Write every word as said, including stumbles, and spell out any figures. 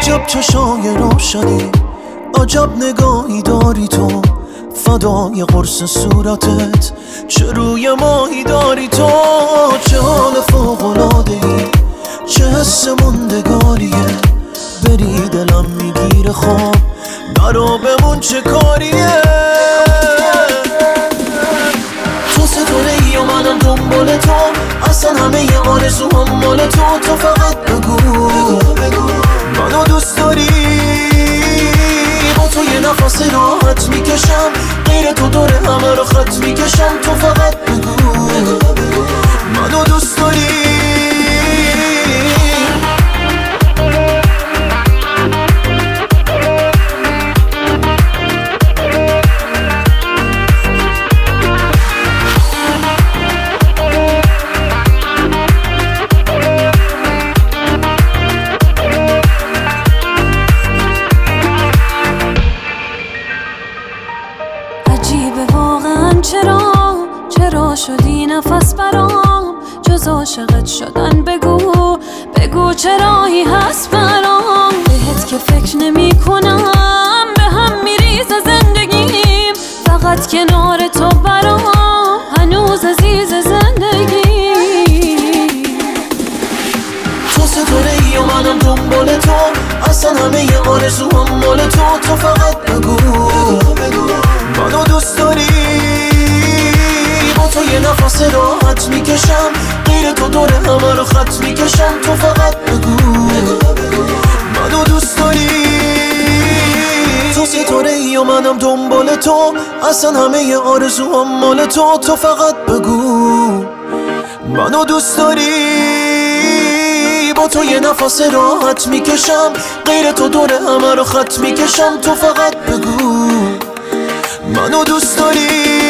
عجب چشای روشنی، عجب نگاهی داری تو، فدای قرص صورتت، چه روی ماهی داری تو. چه حال فوق‌العاده‌ای، چه حس موندگاریه، بری دلم میگیره خواب، نرو بمون چه کاریه. تو ستاره‌ای و منم دنبال تو، اصلا همه ی آرزوام مال تو. تو فقط بگو منو دوست داری، با تو یه نفس راحت میکشم، غیر تو دور همه رو خط میکشم. تو فقط بگو منو دوست داری. عجیبه واقعا چرا چرا شدی نفس برام، جز عاشقت شدن بگو بگو چرایی هست برام. بهت که فکر نمی کنم به هم میریزه زندگیم، فقط کنار تو برام هنوز عزیز زندگی. تو ستاره‌ای و منم دنبال تو، اصلا همه ی آرزوام مال تو. تو فقط بگو منو دوست داری، با تو یه نفس راحت میکشم، غیر تو دور همه رو خط میکشم. تو فقط بگو منو دوست داری. تو ستاره‌ای و منم دنبال تو، اصلا همه ی آرزوام مال تو. تو فقط بگو منو دوست داری، با تو یه نفس راحت میکشم، غیر تو دور همه رو خط میکشم. تو فقط بگو منو دوست داری.